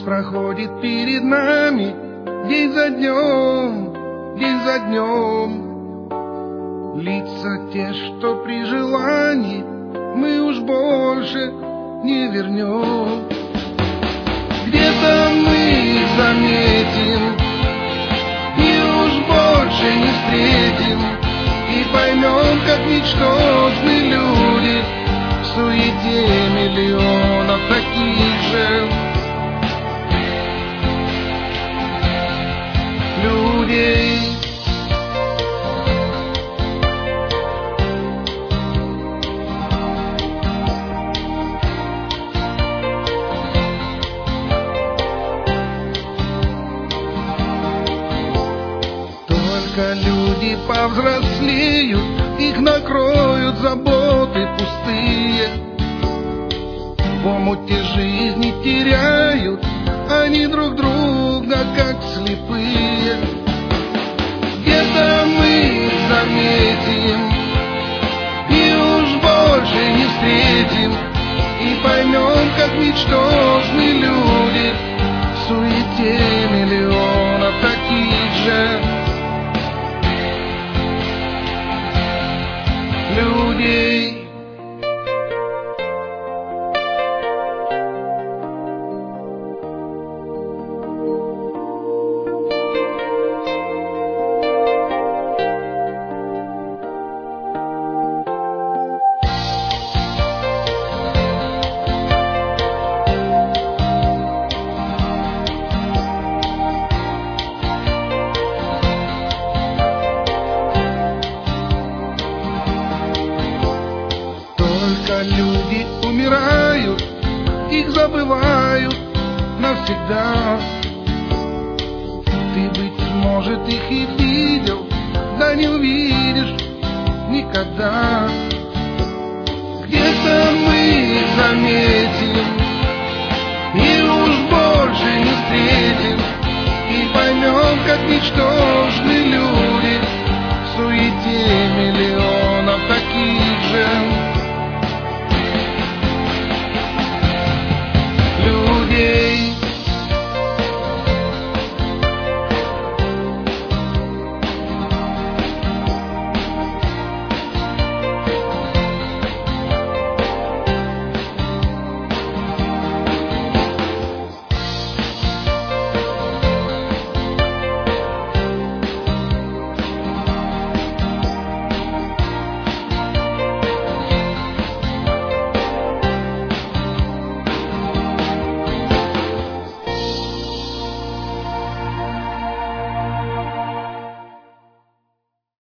проходит перед нами день за днем, день за днем. Лица те, что при желании мы уж больше не вернем. Где-то мы их заметим и уж больше не встретим, и поймем, как ничтожны люди в суете миллионов таких же людей. Только люди повзрослеют, их накроют заботы пустые. В омуте жизни теряют они друг друга, как слепые. Где-то мы их заметим и уж больше не встретим, и поймем, как ничтожны люди в суете миллионов таких же людей. Люди умирают, их забывают навсегда. Ты, быть может, их и видел, да не увидишь никогда. Где-то мы их заметим